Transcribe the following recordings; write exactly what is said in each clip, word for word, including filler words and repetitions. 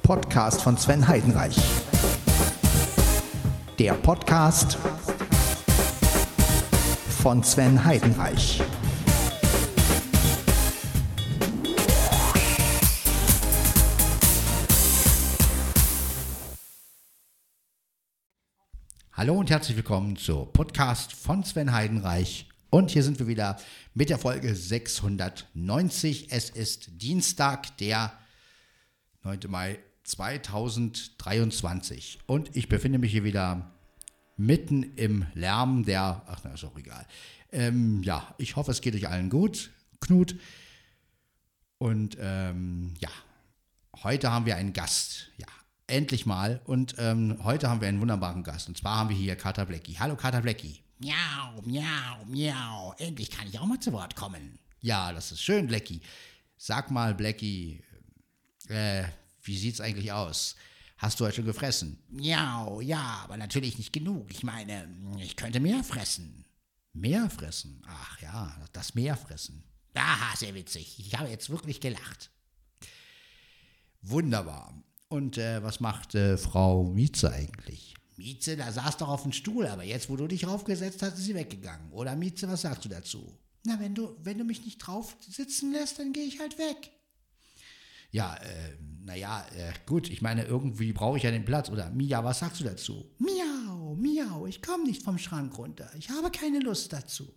Podcast von Sven Heidenreich. Der Podcast von Sven Heidenreich. Hallo und herzlich willkommen zur Podcast von Sven Heidenreich. Und hier sind wir wieder mit der Folge sechshundertneunzig. Es ist Dienstag, der neunten Mai zweitausenddreiundzwanzig. Und ich befinde mich hier wieder mitten im Lärm der... Ach, na, ist auch egal. Ähm, ja, ich hoffe, es geht euch allen gut, Knut. Und ähm, ja, heute haben wir einen Gast. Ja, endlich mal. Und ähm, heute haben wir einen wunderbaren Gast. Und zwar haben wir hier Kater Blecki. Hallo, Kater Blecki. Miau, miau, miau. Endlich kann ich auch mal zu Wort kommen. Ja, das ist schön, Blecki. Sag mal, Blecki, äh, wie sieht's eigentlich aus? Hast du heute schon gefressen? Miau, ja, aber natürlich nicht genug. Ich meine, ich könnte mehr fressen. Mehr fressen? Ach ja, das Meerfressen. Aha, sehr witzig. Ich habe jetzt wirklich gelacht. Wunderbar. Und äh, was macht äh, Frau Mieze eigentlich? Mieze, da saß doch auf dem Stuhl, aber jetzt, wo du dich raufgesetzt hast, ist sie weggegangen. Oder Mieze, was sagst du dazu? Na, wenn du, wenn du mich nicht drauf sitzen lässt, dann gehe ich halt weg. Ja, äh, naja, äh, gut, ich meine, irgendwie brauche ich ja den Platz. Oder Mia, was sagst du dazu? Miau, miau, ich komme nicht vom Schrank runter. Ich habe keine Lust dazu.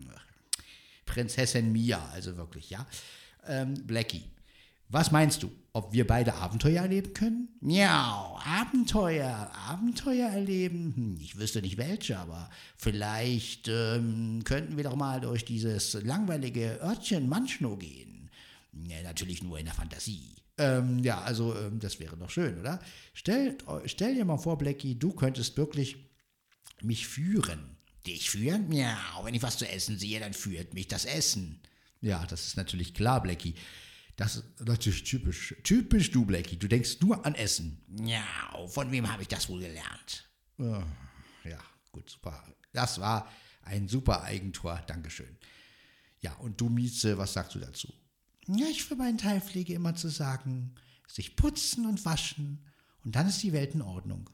Prinzessin Mia, also wirklich, ja. Ähm, Blecki, was meinst du, ob wir beide Abenteuer erleben können? Miau, Abenteuer, Abenteuer erleben. Hm, ich wüsste nicht welche, aber vielleicht ähm, könnten wir doch mal durch dieses langweilige Örtchen Manchno gehen. Ja, natürlich nur in der Fantasie. Ähm, ja, also ähm, das wäre doch schön, oder? Stell, stell dir mal vor, Blecki, du könntest wirklich mich führen. Dich führen? Miau, wenn ich was zu essen sehe, dann führt mich das Essen. Ja, das ist natürlich klar, Blecki. Das ist natürlich typisch. Typisch du, Blecki. Du denkst nur an Essen. Ja, von wem habe ich das wohl gelernt? Ja, gut, super. Das war ein super Eigentor. Dankeschön. Ja, und du, Mieze, was sagst du dazu? Ja, ich für meinen Teil pflege immer zu sagen, sich putzen und waschen und dann ist die Welt in Ordnung.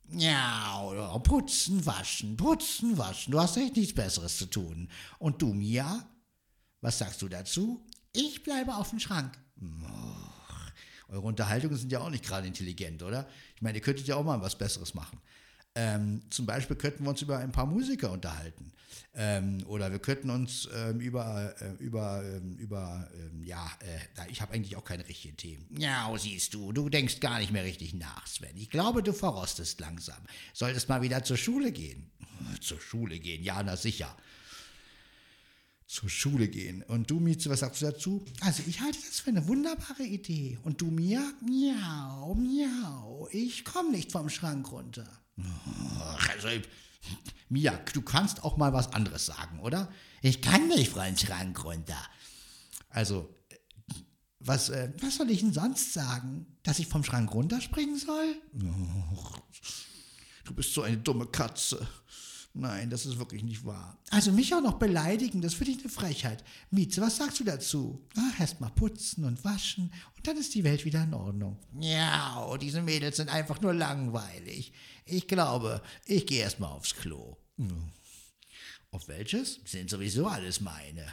Ja, putzen, waschen, putzen, waschen. Du hast echt nichts Besseres zu tun. Und du, Mia, was sagst du dazu? Ich bleibe auf dem Schrank. Oh, eure Unterhaltungen sind ja auch nicht gerade intelligent, oder? Ich meine, ihr könntet ja auch mal was Besseres machen. Ähm, zum Beispiel könnten wir uns über ein paar Musiker unterhalten. Ähm, oder wir könnten uns ähm, über, äh, über, ähm, über, ähm, ja, äh, ich habe eigentlich auch keine richtigen Themen. Ja, siehst du, du denkst gar nicht mehr richtig nach, Sven. Ich glaube, du verrostest langsam. Solltest mal wieder zur Schule gehen. Zur Schule gehen, ja, na sicher. Zur Schule gehen. Und du, Mieze, was sagst du dazu? Also ich halte das für eine wunderbare Idee. Und du, Mia? Miau, miau, ich komme nicht vom Schrank runter. Also, Mia, du kannst auch mal was anderes sagen, oder? Ich kann nicht vom Schrank runter. Also, was, äh, was soll ich denn sonst sagen? Dass ich vom Schrank runterspringen soll? Oh, du bist so eine dumme Katze. Nein, das ist wirklich nicht wahr. Also mich auch noch beleidigen, das finde ich eine Frechheit. Mieze, was sagst du dazu? Ach, erst mal putzen und waschen und dann ist die Welt wieder in Ordnung. Ja, diese Mädels sind einfach nur langweilig. Ich glaube, ich gehe erst mal aufs Klo. Auf welches? Sind sowieso alles meine.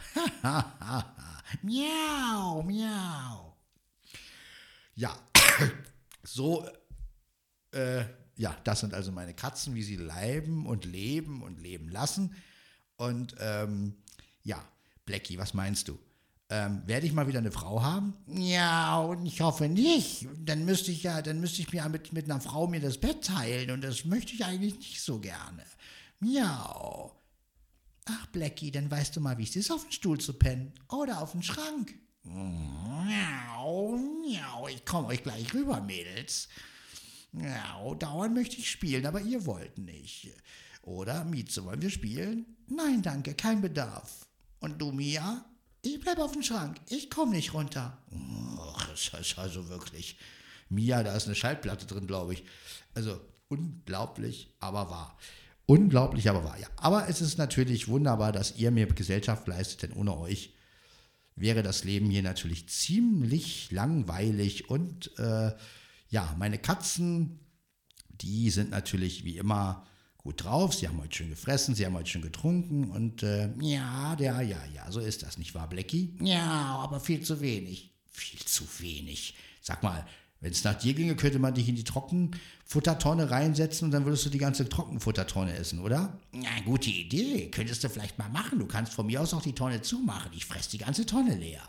Miau, miau. Ja, so, äh, ja, das sind also meine Katzen, wie sie leben und leben und leben lassen. Und ähm, ja, Blecki, was meinst du? Ähm, werde ich mal wieder eine Frau haben? Ja, und ich hoffe nicht. Dann müsste ich ja, dann müsste ich mir mit, mit einer Frau mir das Bett teilen und das möchte ich eigentlich nicht so gerne. Miau. Ach, Blecki, dann weißt du mal, wie es ist, auf dem Stuhl zu pennen oder auf dem Schrank. Miau, miau, ich komme euch gleich rüber, Mädels. Ja, dauernd möchte ich spielen, aber ihr wollt nicht. Oder, Mieze, wollen wir spielen? Nein, danke, kein Bedarf. Und du, Mia? Ich bleib auf dem Schrank, ich komme nicht runter. Ach, das ist also wirklich... Mia, da ist eine Schallplatte drin, glaube ich. Also, unglaublich, aber wahr. Unglaublich, aber wahr, ja. Aber es ist natürlich wunderbar, dass ihr mir Gesellschaft leistet, denn ohne euch wäre das Leben hier natürlich ziemlich langweilig und... Äh, Ja, meine Katzen, die sind natürlich wie immer gut drauf. Sie haben heute schön gefressen, sie haben heute schön getrunken und äh, ja, ja, ja, ja, so ist das, nicht wahr, Blackie? Ja, aber viel zu wenig. Viel zu wenig. Sag mal, wenn es nach dir ginge, könnte man dich in die Trockenfuttertonne reinsetzen und dann würdest du die ganze Trockenfuttertonne essen, oder? Ja, gute Idee. Könntest du vielleicht mal machen. Du kannst von mir aus auch die Tonne zumachen. Ich fress die ganze Tonne leer.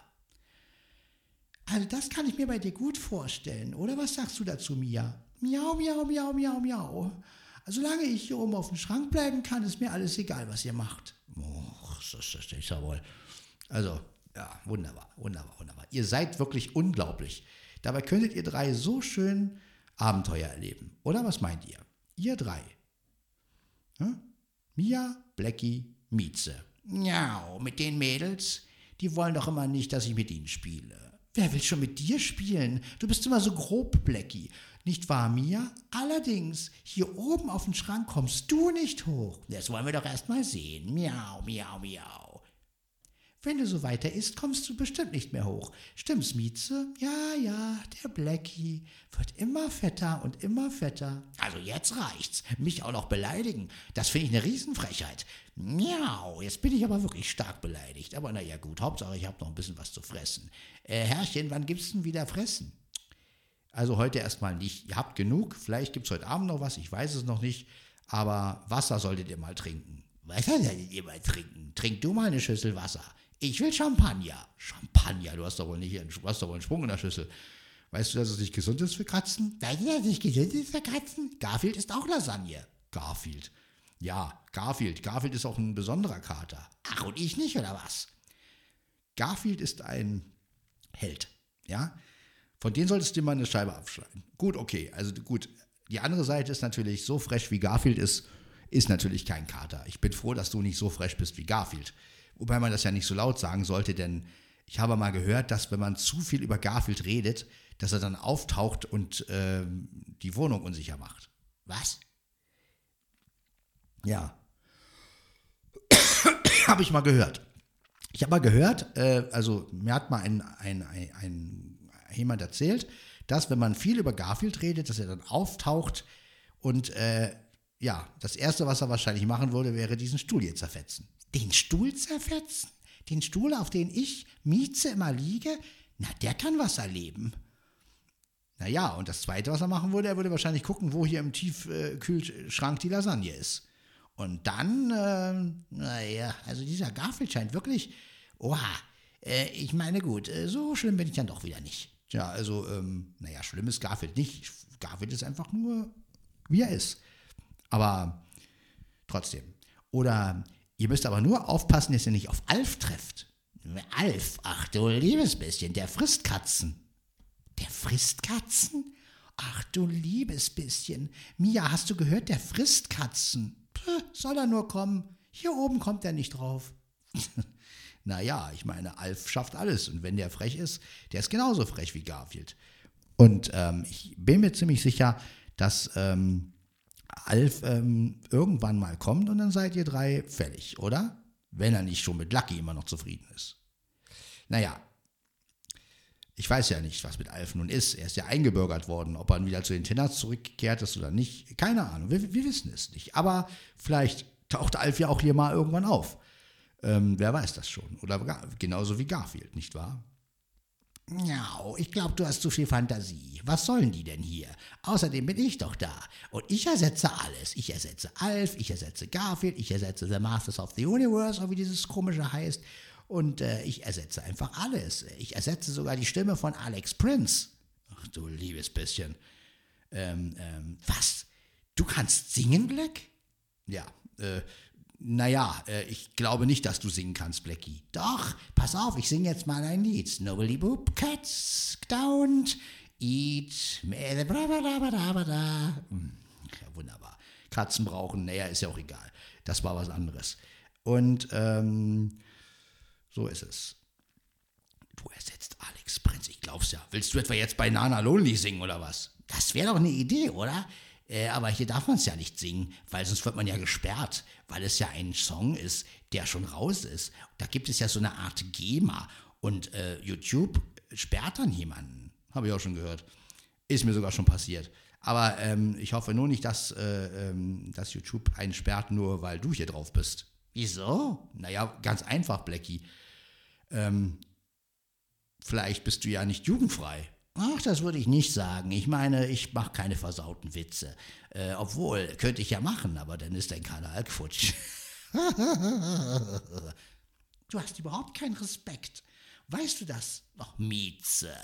Also das kann ich mir bei dir gut vorstellen, oder? Was sagst du dazu, Mia? Miau, miau, miau, miau, miau. Solange ich hier oben auf dem Schrank bleiben kann, ist mir alles egal, was ihr macht. Och, das ist ja wohl. Also, ja, wunderbar, wunderbar, wunderbar. Ihr seid wirklich unglaublich. Dabei könntet ihr drei so schön Abenteuer erleben. Oder was meint ihr? Ihr drei. Hm? Mia, Blackie, Mieze. Ja, mit den Mädels, die wollen doch immer nicht, dass ich mit ihnen spiele. Wer will schon mit dir spielen? Du bist immer so grob, Blackie. Nicht wahr, Mia? Allerdings, hier oben auf den Schrank kommst du nicht hoch. Das wollen wir doch erst mal sehen. Miau, miau, miau. Wenn du so weiter isst, kommst du bestimmt nicht mehr hoch. Stimmt's, Mieze? Ja, ja, der Blackie wird immer fetter und immer fetter. Also jetzt reicht's. Mich auch noch beleidigen. Das finde ich eine Riesenfrechheit. Miau, jetzt bin ich aber wirklich stark beleidigt. Aber naja gut, Hauptsache ich habe noch ein bisschen was zu fressen. Äh, Herrchen, wann gibt's denn wieder Fressen? Also heute erstmal nicht. Ihr habt genug. Vielleicht gibt's heute Abend noch was. Ich weiß es noch nicht. Aber Wasser solltet ihr mal trinken. Wasser solltet ihr mal trinken? Trink du mal eine Schüssel Wasser. Ich will Champagner. Champagner, du hast doch wohl nicht, du hast doch wohl einen Sprung in der Schüssel. Weißt du, dass es nicht gesund ist für Katzen? Weißt du, dass es nicht gesund ist für Katzen? Garfield ist auch Lasagne. Garfield. Ja, Garfield. Garfield ist auch ein besonderer Kater. Ach, und ich nicht, oder was? Garfield ist ein Held, ja? Von denen solltest du dir mal eine Scheibe abschneiden. Gut, okay, also gut. Die andere Seite ist natürlich, so frech wie Garfield ist, ist natürlich kein Kater. Ich bin froh, dass du nicht so frech bist wie Garfield. Wobei man das ja nicht so laut sagen sollte, denn ich habe mal gehört, dass wenn man zu viel über Garfield redet, dass er dann auftaucht und äh, die Wohnung unsicher macht. Was? Ja. Habe ich mal gehört. Ich habe mal gehört, äh, also mir hat mal ein, ein, ein, ein, jemand erzählt, dass wenn man viel über Garfield redet, dass er dann auftaucht und äh, ja, das Erste, was er wahrscheinlich machen würde, wäre diesen Stuhl hier zerfetzen. Den Stuhl zerfetzen? Den Stuhl, auf den ich, Mieze, immer liege? Na, der kann was erleben. Naja, und das Zweite, was er machen würde, er würde wahrscheinlich gucken, wo hier im Tiefkühlschrank die Lasagne ist. Und dann, äh, naja, also dieser Garfield scheint wirklich, oha, äh, ich meine gut, äh, so schlimm bin ich dann doch wieder nicht. Ja, also, ähm, naja, schlimm ist Garfield nicht. Garfield ist einfach nur, wie er ist. Aber trotzdem. Oder ihr müsst aber nur aufpassen, dass ihr nicht auf Alf trefft. Alf, ach du liebes bisschen, der frisst Katzen. Der frisst Katzen? Ach du liebes bisschen. Mia, hast du gehört, der frisst Katzen? Puh, soll er nur kommen? Hier oben kommt er nicht drauf. Naja, ich meine, Alf schafft alles. Und wenn der frech ist, der ist genauso frech wie Garfield. Und ähm, ich bin mir ziemlich sicher, dass ähm, Alf ähm, irgendwann mal kommt und dann seid ihr drei fällig, oder? Wenn er nicht schon mit Lucky immer noch zufrieden ist. Naja, ich weiß ja nicht, was mit Alf nun ist. Er ist ja eingebürgert worden. Ob er wieder zu den Tinners zurückgekehrt ist oder nicht, keine Ahnung. Wir, wir wissen es nicht. Aber vielleicht taucht Alf ja auch hier mal irgendwann auf. Ähm, wer weiß das schon. Oder gar, genauso wie Garfield, nicht wahr? Ja, ich glaube, du hast zu viel Fantasie. Was sollen die denn hier? Außerdem bin ich doch da. Und ich ersetze alles. Ich ersetze Alf, ich ersetze Garfield, ich ersetze The Masters of the Universe, oder wie dieses komische heißt. Und äh, ich ersetze einfach alles. Ich ersetze sogar die Stimme von Alex Prince. Ach du liebes bisschen. Ähm, ähm, was? Du kannst singen, Black? Ja, äh, naja, äh, ich glaube nicht, dass du singen kannst, Blackie. Doch, pass auf, ich singe jetzt mal ein Lied. Nobody boop, cats, don't eat. Ja, wunderbar. Katzen brauchen, naja, ist ja auch egal. Das war was anderes. Und, ähm, so ist es. Du ersetzt Alex Prince, ich glaub's ja. Willst du etwa jetzt bei Nana Lonely singen oder was? Das wäre doch eine Idee, oder? Äh, aber hier darf man es ja nicht singen, weil sonst wird man ja gesperrt, weil es ja ein Song ist, der schon raus ist. Da gibt es ja so eine Art GEMA und äh, YouTube sperrt dann jemanden. Habe ich auch schon gehört. Ist mir sogar schon passiert. Aber ähm, ich hoffe nur nicht, dass, äh, ähm, dass YouTube einen sperrt, nur weil du hier drauf bist. Wieso? Naja, ganz einfach, Blackie. Ähm, vielleicht bist du ja nicht jugendfrei. Ach, das würde ich nicht sagen. Ich meine, ich mache keine versauten Witze. Äh, obwohl, könnte ich ja machen, aber dann ist dein Kanal futsch. Du hast überhaupt keinen Respekt. Weißt du das? Ach, Mieze.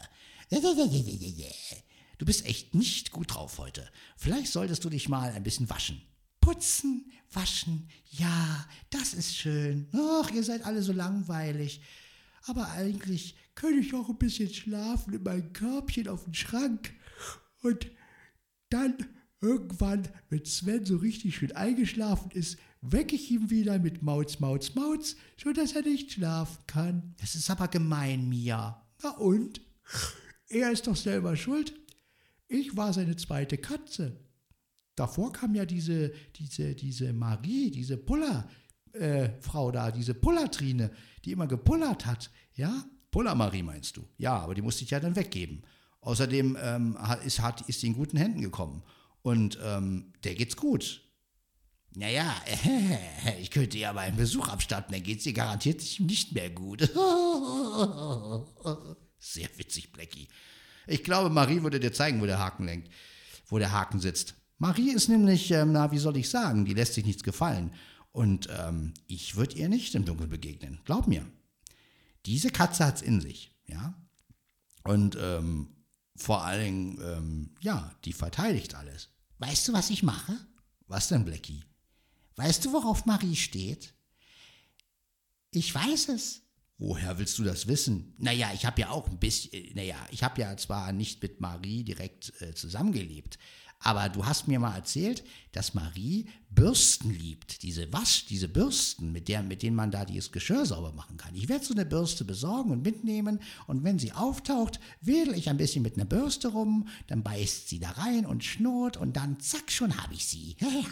Du bist echt nicht gut drauf heute. Vielleicht solltest du dich mal ein bisschen waschen. Putzen, waschen, ja, das ist schön. Ach, ihr seid alle so langweilig. Aber eigentlich könnte ich auch ein bisschen schlafen in meinem Körbchen auf dem Schrank. Und dann irgendwann, wenn Sven so richtig schön eingeschlafen ist, wecke ich ihn wieder mit Mauz, Mauz, Mauz, sodass er nicht schlafen kann. Das ist aber gemein, Mia. Na und? Er ist doch selber schuld. Ich war seine zweite Katze. Davor kam ja diese, diese, diese Marie, diese Puller-Frau äh, da, diese Pullertrine, die immer gepullert hat, ja? Puller-Marie meinst du? Ja, aber die musste ich ja dann weggeben. Außerdem ähm, hat, ist, hat, ist sie in guten Händen gekommen. Und ähm, der geht's gut. Naja, äh, ich könnte ja mal einen Besuch abstatten, dann geht's ihr garantiert nicht mehr gut. Sehr witzig, Blackie. Ich glaube, Marie würde dir zeigen, wo der Haken lenkt, wo der Haken sitzt. Marie ist nämlich, ähm, na, wie soll ich sagen, die lässt sich nichts gefallen. Und ähm, ich würde ihr nicht im Dunkeln begegnen. Glaub mir. Diese Katze hat's in sich, ja. Und ähm, vor allen Dingen, ähm, ja, die verteidigt alles. Weißt du, was ich mache? Was denn, Blackie? Weißt du, worauf Marie steht? Ich weiß es. Woher willst du das wissen? Naja, ich habe ja auch ein bisschen, naja, ich habe ja zwar nicht mit Marie direkt äh, zusammengelebt, aber du hast mir mal erzählt, dass Marie Bürsten liebt, diese Wasch, diese Bürsten, mit, der, mit denen man da das Geschirr sauber machen kann. Ich werde so eine Bürste besorgen und mitnehmen und wenn sie auftaucht, wedel ich ein bisschen mit einer Bürste rum, dann beißt sie da rein und schnurrt und dann zack, schon habe ich sie.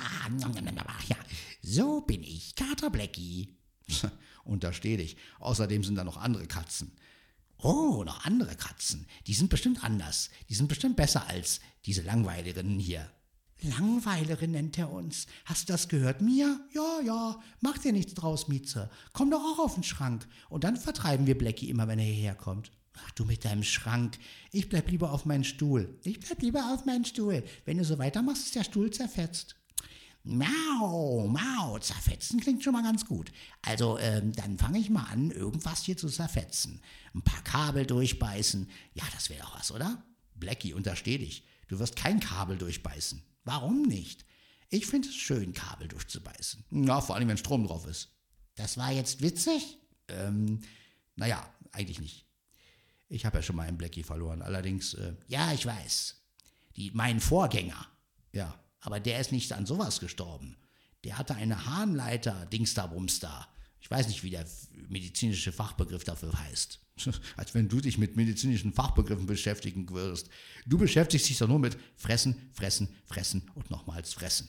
Ja, so bin ich, Kater Blackie. Untersteh dich. Außerdem sind da noch andere Katzen. Oh, noch andere Katzen. Die sind bestimmt anders. Die sind bestimmt besser als diese Langweilerinnen hier. Langweilerin nennt er uns. Hast du das gehört, Mia? Ja, ja. Mach dir nichts draus, Mieze. Komm doch auch auf den Schrank. Und dann vertreiben wir Blackie immer, wenn er hierher kommt. Ach, du mit deinem Schrank. Ich bleib lieber auf meinen Stuhl. Ich bleib lieber auf meinen Stuhl. Wenn du so weitermachst, ist der Stuhl zerfetzt. Mau, mau, zerfetzen klingt schon mal ganz gut. Also, ähm, dann fange ich mal an, irgendwas hier zu zerfetzen. Ein paar Kabel durchbeißen. Ja, das wäre doch was, oder? Blackie, untersteh dich. Du wirst kein Kabel durchbeißen. Warum nicht? Ich finde es schön, Kabel durchzubeißen. Ja, vor allem, wenn Strom drauf ist. Das war jetzt witzig? Ähm, naja, eigentlich nicht. Ich habe ja schon mal einen Blackie verloren, allerdings... Äh, ja, ich weiß. Die, mein Vorgänger. Ja. Aber der ist nicht an sowas gestorben. Der hatte eine Harnleiter, Dingster-Bumster. Ich weiß nicht, wie der medizinische Fachbegriff dafür heißt. Als wenn du dich mit medizinischen Fachbegriffen beschäftigen würdest. Du beschäftigst dich doch nur mit Fressen, Fressen, Fressen und nochmals Fressen.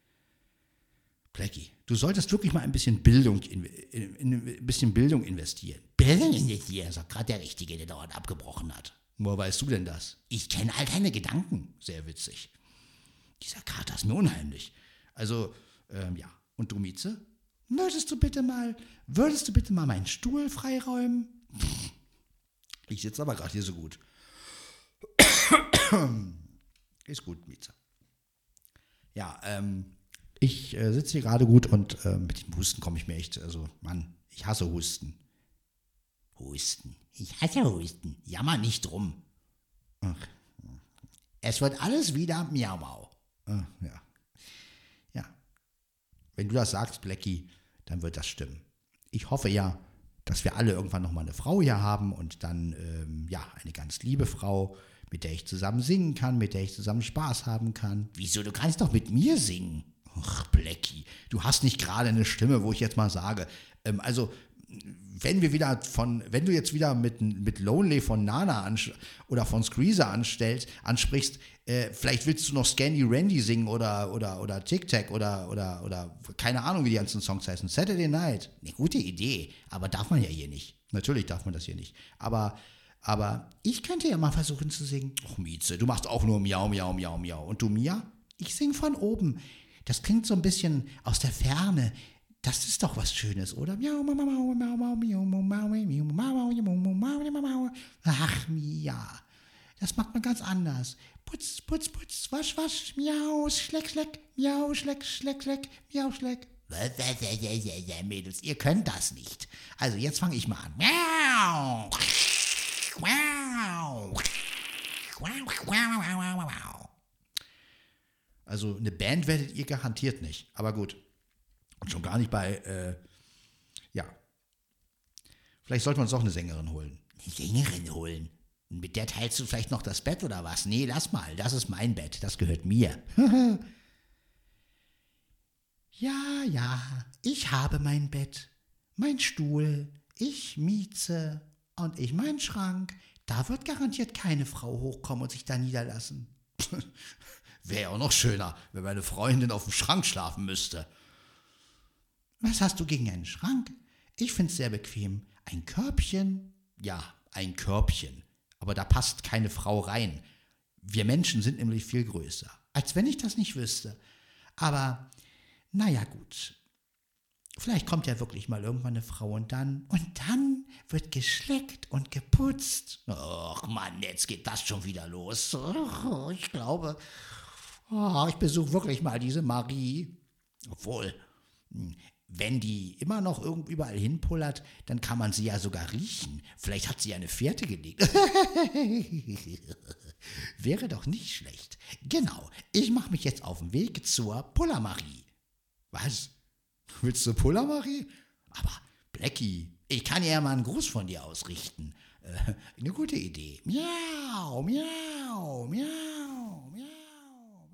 Blackie, du solltest wirklich mal ein bisschen Bildung, in, in, in, ein bisschen Bildung investieren. Bildung investieren, ist doch gerade der Richtige, der dauernd abgebrochen hat. Woher weißt du denn das? Ich kenne all deine Gedanken. Sehr witzig. Dieser Kater ist mir unheimlich. Also, ähm, ja. Und du, Mieze? Würdest du bitte mal, würdest du bitte mal meinen Stuhl freiräumen? Ich sitze aber gerade hier so gut. Ist gut, Mieze. Ja, ähm, ich äh, sitze hier gerade gut und äh, mit dem Husten komme ich mir echt, also, Mann, ich hasse Husten. Husten. Ich hasse Husten. Jammer nicht drum. Ach. Es wird alles wieder Miau-Mau. Ah, ja. Ja. Wenn du das sagst, Blackie, dann wird das stimmen. Ich hoffe ja, dass wir alle irgendwann nochmal eine Frau hier haben und dann, ähm, ja, eine ganz liebe Frau, mit der ich zusammen singen kann, mit der ich zusammen Spaß haben kann. Wieso? Du kannst doch mit mir singen. Ach, Blackie, du hast nicht gerade eine Stimme, wo ich jetzt mal sage, ähm, also, wenn wir wieder von, wenn du jetzt wieder mit, mit Lonely von Nana ans- oder von Squeezer anstellst, ansprichst, äh, vielleicht willst du noch Scandy Randy singen oder, oder, oder Tic Tac oder, oder, oder keine Ahnung, wie die ganzen Songs heißen. Saturday Night. Eine gute Idee, aber darf man ja hier nicht. Natürlich darf man das hier nicht. Aber, Aber ich könnte ja mal versuchen zu singen. Och, Mieze, du machst auch nur Miau, Miau, Miau, Miau. Und du, Mia? Ich sing von oben. Das klingt so ein bisschen aus der Ferne. Das ist doch was Schönes, oder? Miau, mau, mau, mau, mau, mau, miau, mau, mau, miau, mau, mau, mau, mau, mau, mau. Ach, Mia. Das macht man ganz anders. Putz, putz, putz, wasch, wasch, miau, schleck, schleck, miau, schleck, schleck, schleck, miau, schleck. Mädels, ihr könnt das nicht. Also jetzt fange ich mal an. Miau. Also eine Band werdet ihr garantiert nicht. Aber gut. Und schon gar nicht bei, äh, ja. Vielleicht sollten wir uns doch eine Sängerin holen. Eine Sängerin holen? Mit der teilst du vielleicht noch das Bett oder was? Nee, lass mal, das ist mein Bett, das gehört mir. Ja, ja, ich habe mein Bett, mein Stuhl, ich Mieze und ich mein Schrank. Da wird garantiert keine Frau hochkommen und sich da niederlassen. Wäre auch noch schöner, wenn meine Freundin auf dem Schrank schlafen müsste. Was hast du gegen einen Schrank? Ich find's sehr bequem. Ein Körbchen? Ja, ein Körbchen. Aber da passt keine Frau rein. Wir Menschen sind nämlich viel größer. Als wenn ich das nicht wüsste. Aber, naja, gut. Vielleicht kommt ja wirklich mal irgendwann eine Frau und dann, und dann wird geschleckt und geputzt. Ach Mann, jetzt geht das schon wieder los. Oh, ich glaube, oh, ich besuche wirklich mal diese Marie. Obwohl, wenn die immer noch irgendwo überall hinpullert, dann kann man sie ja sogar riechen. Vielleicht hat sie ja eine Fährte gelegt. Wäre doch nicht schlecht. Genau, ich mache mich jetzt auf den Weg zur Puller-Marie. Was? Willst du Puller-Marie? Aber, Blackie, ich kann ja mal einen Gruß von dir ausrichten. Äh, eine gute Idee. Miau, miau, miau, miau,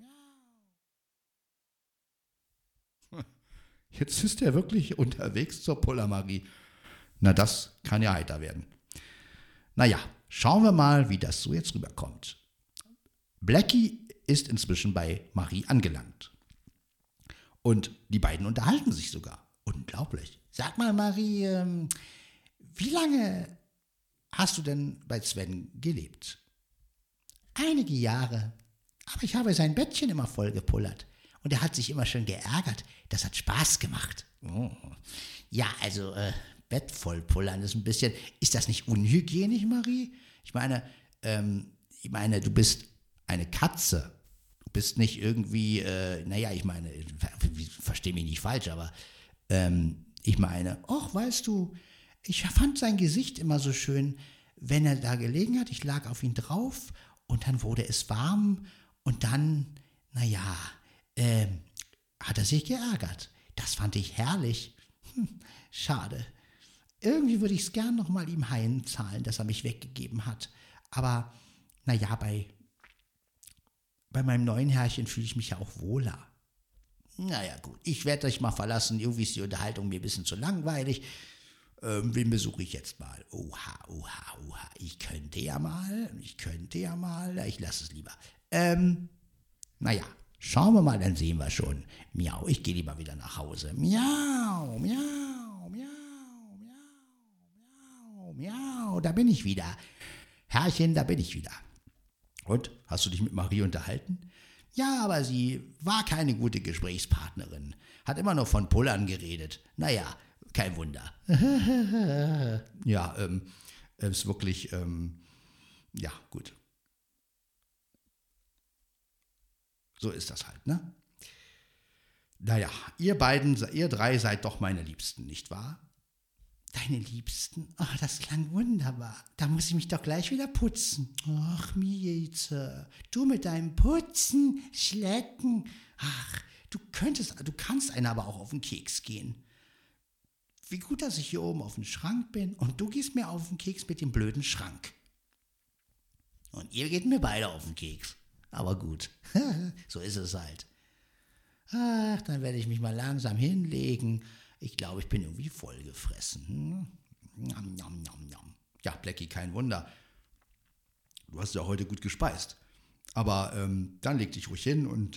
miau. Jetzt ist er wirklich unterwegs zur Puller-Marie. Na, das kann ja heiter werden. Naja, schauen wir mal, wie das so jetzt rüberkommt. Blackie ist inzwischen bei Marie angelangt. Und die beiden unterhalten sich sogar. Unglaublich. Sag mal, Marie, ähm, wie lange hast du denn bei Sven gelebt? Einige Jahre. Aber ich habe sein Bettchen immer voll gepullert. Und er hat sich immer schön geärgert. Das hat Spaß gemacht. Oh. Ja, also, äh, Bett voll pullern ist ein bisschen... Ist das nicht unhygienisch, Marie? Ich meine, ähm, ich meine, du bist eine Katze. Du bist nicht irgendwie, äh, naja, ich meine, versteh mich nicht falsch, aber ähm, ich meine, ach, weißt du, ich fand sein Gesicht immer so schön, wenn er da gelegen hat. Ich lag auf ihn drauf und dann wurde es warm und dann, naja, äh, hat er sich geärgert. Das fand ich herrlich. Hm, schade. Irgendwie würde ich es gern nochmal ihm heimzahlen, dass er mich weggegeben hat. Aber, naja, bei, bei meinem neuen Herrchen fühle ich mich ja auch wohler. Naja, gut, ich werde euch mal verlassen. Irgendwie ist die Unterhaltung mir ein bisschen zu langweilig. Ähm, wen besuche ich jetzt mal? Oha, oha, oha. Ich könnte ja mal, ich könnte ja mal, ich lasse es lieber. Ähm, naja, schauen wir mal, dann sehen wir schon. Miau, ich gehe lieber wieder nach Hause. Miau, miau, miau, miau, miau, miau, da bin ich wieder. Herrchen, da bin ich wieder. Und, hast du dich mit Marie unterhalten? Ja, aber sie war keine gute Gesprächspartnerin. Hat immer nur von Pullern geredet. Naja, kein Wunder. Ja, ähm, ist wirklich, ähm, ja, gut. So ist das halt, ne? Naja, ihr beiden, ihr drei seid doch meine Liebsten, nicht wahr? Deine Liebsten? Ach, das klang wunderbar. Da muss ich mich doch gleich wieder putzen. Ach, Mieze, du mit deinem Putzen, Schlecken. Ach, du könntest, du kannst einer aber auch auf den Keks gehen. Wie gut, dass ich hier oben auf dem Schrank bin und du gehst mir auf den Keks mit dem blöden Schrank. Und ihr geht mir beide auf den Keks. Aber gut, so ist es halt. Ach, dann werde ich mich mal langsam hinlegen. Ich glaube, ich bin irgendwie vollgefressen. Hm? Njam, njam, njam, njam. Ja, Blackie, kein Wunder. Du hast ja heute gut gespeist. Aber ähm, dann leg dich ruhig hin und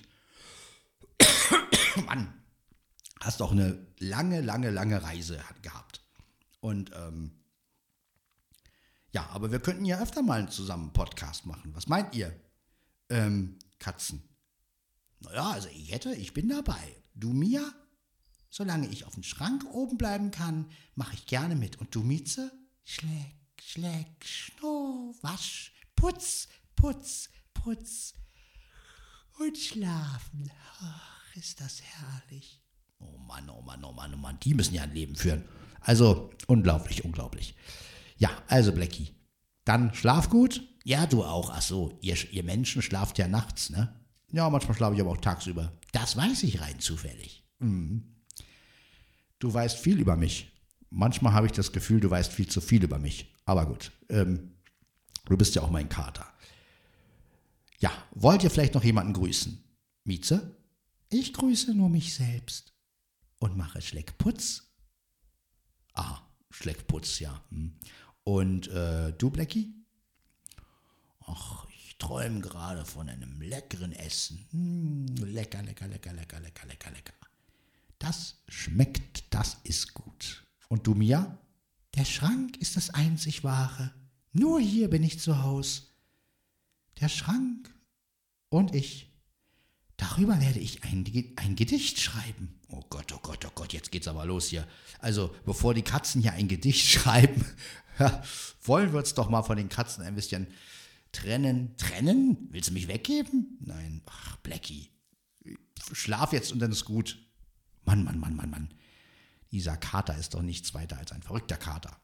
Mann, hast doch eine lange, lange, lange Reise gehabt. Und ähm, Ja, aber wir könnten ja öfter mal zusammen einen Podcast machen. Was meint ihr? Ähm, Katzen. Naja, also ich hätte, ich bin dabei. Du, Mia? Solange ich auf dem Schrank oben bleiben kann, mache ich gerne mit. Und du, Mieze? Schleck, schleck, schno, wasch, putz, putz, putz und schlafen. Ach, ist das herrlich. Oh Mann, oh Mann, oh Mann, oh Mann, die müssen ja ein Leben führen. Also, unglaublich, unglaublich. Ja, also Blackie, dann schlaf gut. Ja, du auch. Ach so, ihr, ihr Menschen schlaft ja nachts, ne? Ja, manchmal schlafe ich aber auch tagsüber. Das weiß ich rein zufällig. Mhm. Du weißt viel über mich. Manchmal habe ich das Gefühl, du weißt viel zu viel über mich. Aber gut, ähm, du bist ja auch mein Kater. Ja, wollt ihr vielleicht noch jemanden grüßen? Mieze? Ich grüße nur mich selbst und mache Schleckputz. Ah, Schleckputz, ja. Und äh, du, Blackie? Ach, ich träume gerade von einem leckeren Essen. Hm, lecker, lecker, lecker, lecker, lecker, lecker, lecker. Das schmeckt, das ist gut. Und du, Mia? Der Schrank ist das einzig Wahre. Nur hier bin ich zu Haus. Der Schrank und ich. Darüber werde ich ein, ein Gedicht schreiben. Oh Gott, oh Gott, oh Gott, jetzt geht's aber los hier. Also, bevor die Katzen hier ein Gedicht schreiben, wollen wir uns doch mal von den Katzen ein bisschen trennen. Trennen? Willst du mich weggeben? Nein, ach, Blackie. Schlaf jetzt und dann ist gut. Mann, Mann, Mann, Mann, Mann. Dieser Kater ist doch nichts weiter als ein verrückter Kater.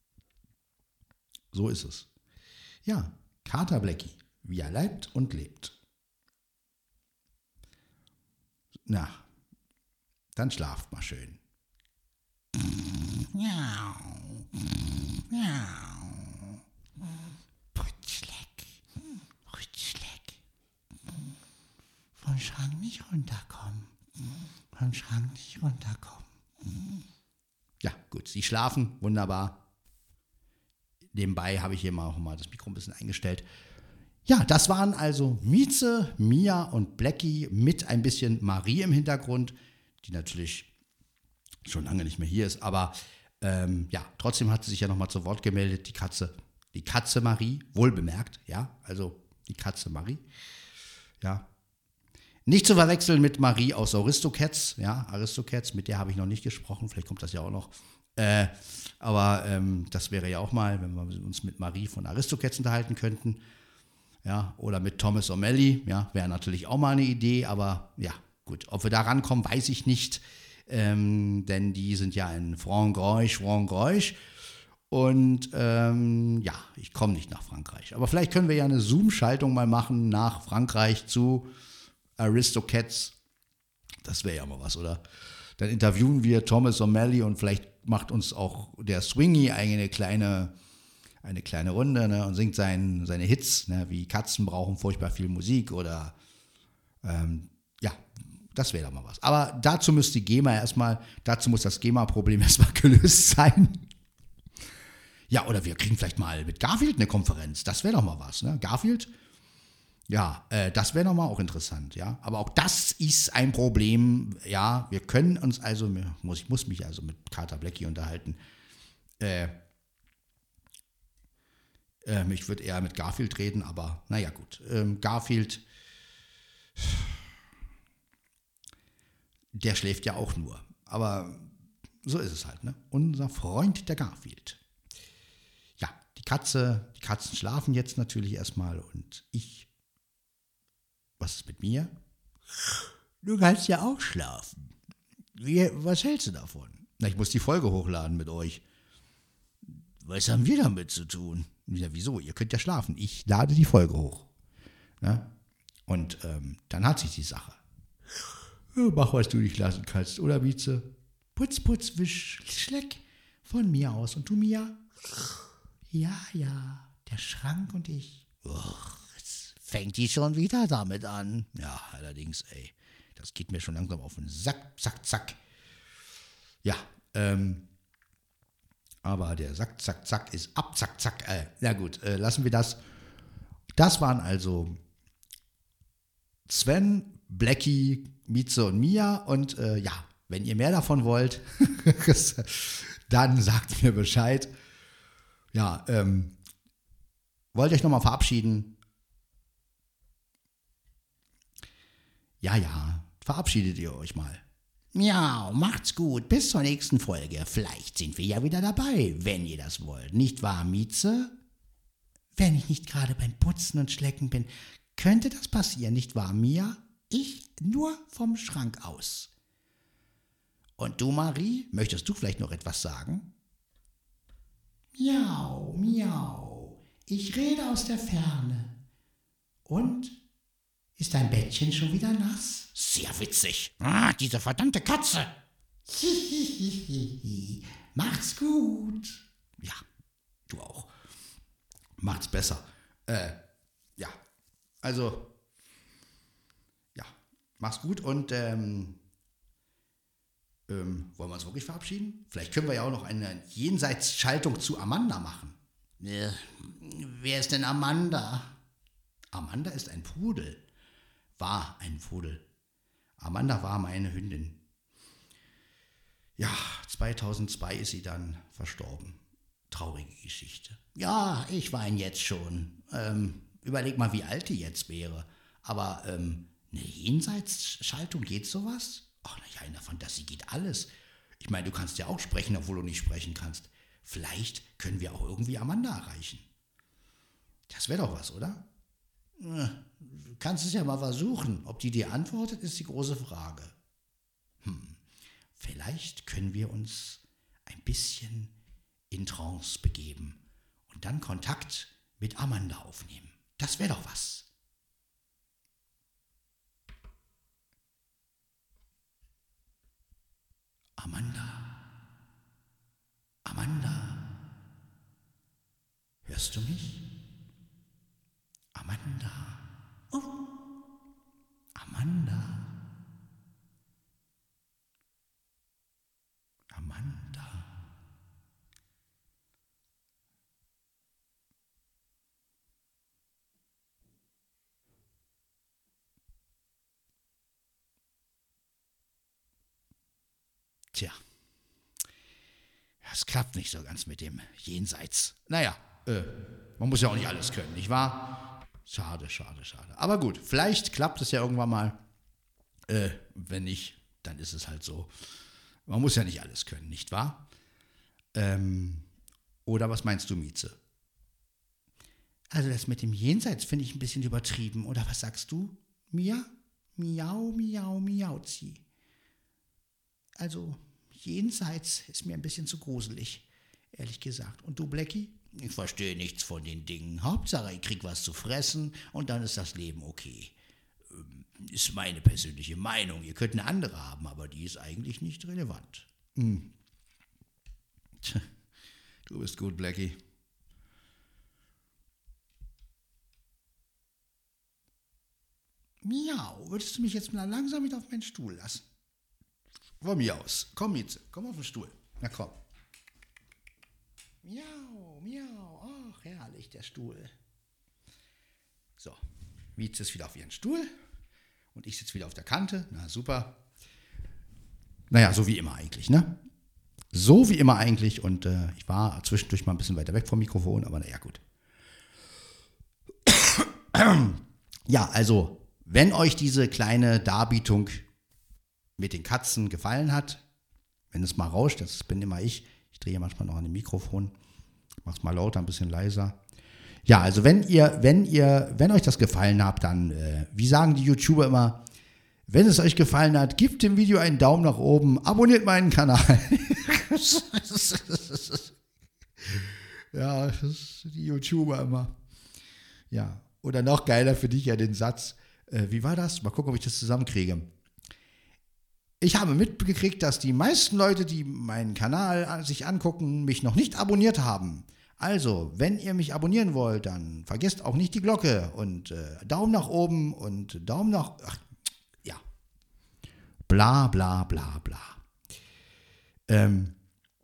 So ist es. Ja, Kater Blackie, wie er leibt und lebt. Na, dann schlaft mal schön. Miau, miau. Putschleck, Putschleck. Vom Schrank nicht runterkommen. Vom Schrank nicht runterkommen. Ja, gut, sie schlafen, wunderbar. Nebenbei habe ich hier mal auch mal das Mikro ein bisschen eingestellt. Ja, das waren also Mieze, Mia und Blackie mit ein bisschen Marie im Hintergrund, die natürlich schon lange nicht mehr hier ist, aber ähm, ja, trotzdem hat sie sich ja nochmal zu Wort gemeldet, die Katze, die Katze Marie, wohlbemerkt, ja, also die Katze Marie, ja. Nicht zu verwechseln mit Marie aus Aristocats, ja, Aristocats, mit der habe ich noch nicht gesprochen, vielleicht kommt das ja auch noch. Äh, aber ähm, das wäre ja auch mal, wenn wir uns mit Marie von Aristocats unterhalten könnten. Ja, oder mit Thomas O'Malley, ja, wäre natürlich auch mal eine Idee, aber ja, gut, ob wir da rankommen, weiß ich nicht, ähm, denn die sind ja in Frankreich, Frankreich und ähm, ja, ich komme nicht nach Frankreich, aber vielleicht können wir ja eine Zoom-Schaltung mal machen nach Frankreich zu Aristocats, das wäre ja mal was, oder? Dann interviewen wir Thomas O'Malley und vielleicht macht uns auch der Swingy eine kleine eine kleine Runde, ne, und singt sein, seine Hits, ne, wie Katzen brauchen furchtbar viel Musik oder ähm, ja, das wäre doch mal was. Aber dazu müsste die GEMA erstmal, dazu muss das GEMA-Problem erstmal gelöst sein. Ja, oder wir kriegen vielleicht mal mit Garfield eine Konferenz, das wäre doch mal was, ne? Garfield, ja, äh, das wäre doch mal auch interessant, ja. Aber auch das ist ein Problem, ja, wir können uns also, ich muss mich also mit Kater Blackie unterhalten, äh, Ähm, ich würde eher mit Garfield reden, aber naja gut. Ähm, Garfield, der schläft ja auch nur. Aber so ist es halt, ne? Unser Freund der Garfield. Ja, die Katze, die Katzen schlafen jetzt natürlich erstmal und ich, was ist mit mir? Du kannst ja auch schlafen. Wie, was hältst du davon? Na, ich muss die Folge hochladen mit euch. Was haben wir damit zu tun? Ja, wieso? Ihr könnt ja schlafen. Ich lade die Folge hoch. Ja? Und ähm, dann hat sich die Sache. Ja, mach, was du dich lassen kannst, oder Mieze? Putz, putz, wisch, schleck. Von mir aus. Und du, Mia? Ja, ja, der Schrank und ich. Uch, jetzt fängt die schon wieder damit an. Ja, allerdings, ey. Das geht mir schon langsam auf den Sack, zack, zack. Ja, ähm... aber der Sack, zack, zack ist ab, zack, zack. Äh, na gut, äh, lassen wir das. Das waren also Sven, Blackie, Mieze und Mia. Und äh, ja, wenn ihr mehr davon wollt, dann sagt mir Bescheid. Ja, ähm, wollt euch nochmal verabschieden. Ja, ja, verabschiedet ihr euch mal. Miau, macht's gut, bis zur nächsten Folge. Vielleicht sind wir ja wieder dabei, wenn ihr das wollt. Nicht wahr, Mieze? Wenn ich nicht gerade beim Putzen und Schlecken bin, könnte das passieren, nicht wahr, Mia? Ich nur vom Schrank aus. Und du, Marie, möchtest du vielleicht noch etwas sagen? Miau, miau, ich rede aus der Ferne. Und? Ist dein Bettchen schon wieder nass? Sehr witzig. Ah, diese verdammte Katze. Hihihihi. Macht's gut. Ja, du auch. Macht's besser. Äh, ja, also, ja, mach's gut und, ähm, ähm, wollen wir uns wirklich verabschieden? Vielleicht können wir ja auch noch eine Jenseitsschaltung zu Amanda machen. Äh, wer ist denn Amanda? Amanda ist ein Pudel. War ein Pudel. Amanda war meine Hündin. Ja, zweitausendzwei ist sie dann verstorben. Traurige Geschichte. Ja, ich weine jetzt schon. Ähm, überleg mal, wie alt die jetzt wäre. Aber ähm, eine Jenseitsschaltung, geht sowas? Ach, naja, in der Fantasie geht alles. Ich meine, du kannst ja auch sprechen, obwohl du nicht sprechen kannst. Vielleicht können wir auch irgendwie Amanda erreichen. Das wäre doch was, oder? Du kannst es ja mal versuchen. Ob die dir antwortet, ist die große Frage. Hm, vielleicht können wir uns ein bisschen in Trance begeben und dann Kontakt mit Amanda aufnehmen. Das wäre doch was. Amanda, Amanda, hörst du mich? Amanda, oh. Amanda, Amanda. Tja, es klappt nicht so ganz mit dem Jenseits. Naja, äh, man muss ja auch nicht alles können, nicht wahr? Schade, schade, schade. Aber gut, vielleicht klappt es ja irgendwann mal. Äh, wenn nicht, dann ist es halt so. Man muss ja nicht alles können, nicht wahr? Ähm, oder was meinst du, Mieze? Also das mit dem Jenseits finde ich ein bisschen übertrieben. Oder was sagst du, Mia? Miau, miau, miauzi. Also Jenseits ist mir ein bisschen zu gruselig, ehrlich gesagt. Und du, Blackie? Ich verstehe nichts von den Dingen. Hauptsache, ich krieg was zu fressen und dann ist das Leben okay. Ähm, Ist meine persönliche Meinung. Ihr könnt eine andere haben, aber die ist eigentlich nicht relevant. Hm. Tja, du bist gut, Blackie. Miau, würdest du mich jetzt mal langsam wieder auf meinen Stuhl lassen? Von mir aus. Komm, Mieze, komm auf den Stuhl. Na komm. Miau, miau, ach herrlich, der Stuhl. So, Mieze ist wieder auf ihren Stuhl und ich sitze wieder auf der Kante. Na super. Naja, so wie immer eigentlich, ne? So wie immer eigentlich und äh, ich war zwischendurch mal ein bisschen weiter weg vom Mikrofon, aber naja, gut. Ja, also, wenn euch diese kleine Darbietung mit den Katzen gefallen hat, wenn es mal rauscht, das bin immer ich, ich drehe manchmal noch an dem Mikrofon, mach's mal lauter, ein bisschen leiser. Ja, also wenn ihr, wenn ihr, wenn euch das gefallen hat, dann, äh, wie sagen die YouTuber immer, wenn es euch gefallen hat, gebt dem Video einen Daumen nach oben, abonniert meinen Kanal. Ja, das ist die YouTuber immer. Ja, oder noch geiler für dich ja den Satz, äh, wie war das? Mal gucken, ob ich das zusammenkriege. Ich habe mitgekriegt, dass die meisten Leute, die meinen Kanal sich angucken, mich noch nicht abonniert haben. Also, wenn ihr mich abonnieren wollt, dann vergesst auch nicht die Glocke und äh, Daumen nach oben und Daumen nach... Ach, ja. Bla, bla, bla, bla. Ähm,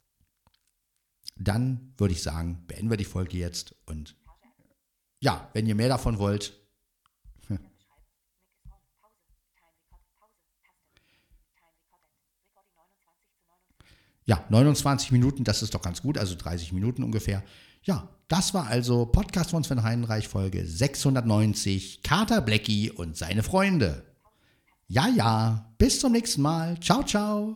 dann würde ich sagen, beenden wir die Folge jetzt und ja, wenn ihr mehr davon wollt, Ja, neunundzwanzig Minuten, das ist doch ganz gut, also dreißig Minuten ungefähr. Ja, das war also Podcast von Sven Heidenreich, Folge sechshundertneunzig, Kater Blackie und seine Freunde. Ja, ja, bis zum nächsten Mal. Ciao, ciao.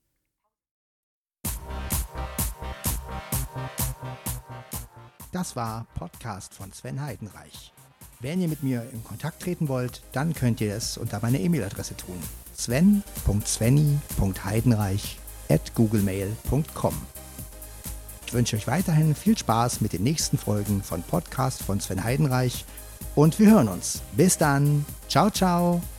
Das war Podcast von Sven Heidenreich. Wenn ihr mit mir in Kontakt treten wollt, dann könnt ihr es unter meiner E-Mail-Adresse tun. sven punkt svenny punkt heidenreich at googlemail punkt com. Ich wünsche euch weiterhin viel Spaß mit den nächsten Folgen von Podcast von Sven Heidenreich und wir hören uns. Bis dann. Ciao, ciao.